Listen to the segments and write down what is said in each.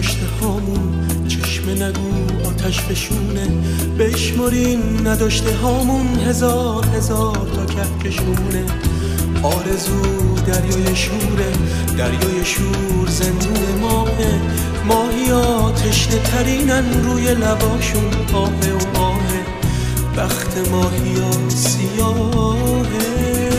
نداشته هامون، چشم نگو آتش فشونه، بشمرین نداشته هامون هزار هزار تا کهکشونه. آرزو دریای شوره، دریای شور زندون ماهه، ماهیا تشنه ترینن روی لباشون آهه و آهه، بخت ماهیا سیاهه.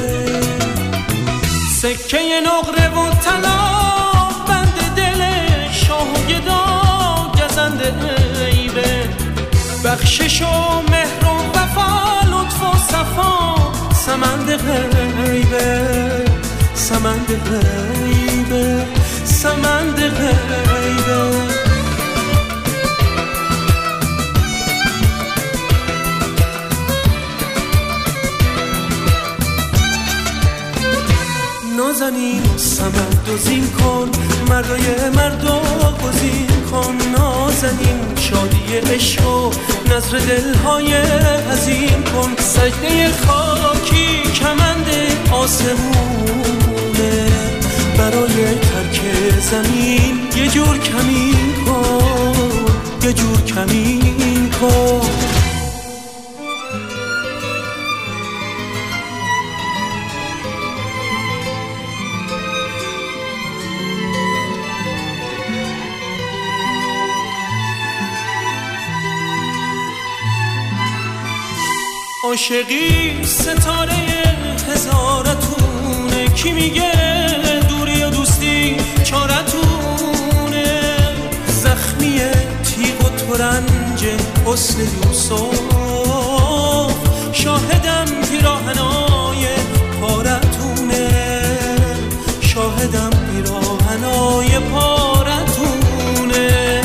سکه نقره و طلا بند دل شاه و گدا گزنده عیبه، بخشش و مهر و وفا لطف و صفا سمند غیبه، سمند غیبه، سمند غیبه. نازنین سمند دوزین کن، مردای مردا گزین کن. نازنین شادی عشق و نظر دلهای حزین کن. سجده خاکی کمند آسمونه، برای ترک زمین یه جور کمین کن، یه جور کمین کن. عاشقی ستاره هزارتونه، کی میگه دوری و دوستی چارتونه. زخمی تیغ و ترنج حسن یوسف، شاهدم پیراهنای پارتونه، شاهدم پیراهنای پارتونه.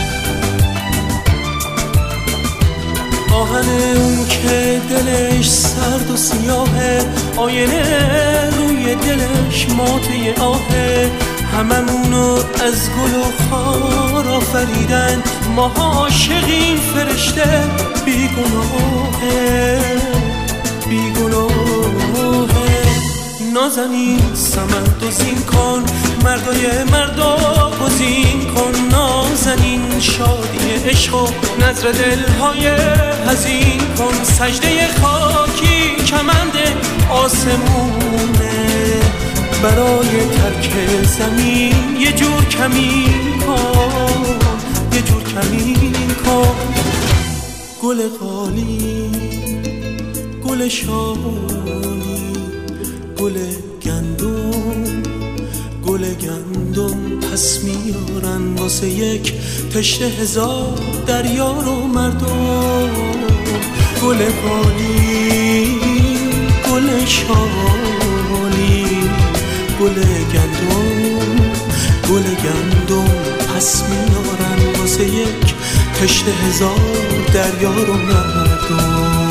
آهن اون که دلش سرد و سیاهه، آینه روی دلش ماته آهه. هممونو از گل و خار آفریدن، ماها عاشقین فرشته بیگناهه، بیگناهه. نازنین سمند دوزین کن، مردای مردا گزین کن. نازنین شادی عشق و نظر دلهای حزین کن. سجده خاکی کمند آسمونه، برای ترک زمین یه جور کمین کن، یه جور کمین کن. گل قالی، گل شالی، گل گندم، گل گندم پس میارن واسه یک تشنه هزار دریا رو مردم. گل قالی، گل شالی، گل گندم، گل گندم پس میارن واسه یک تشنه هزار دریا رو مردم.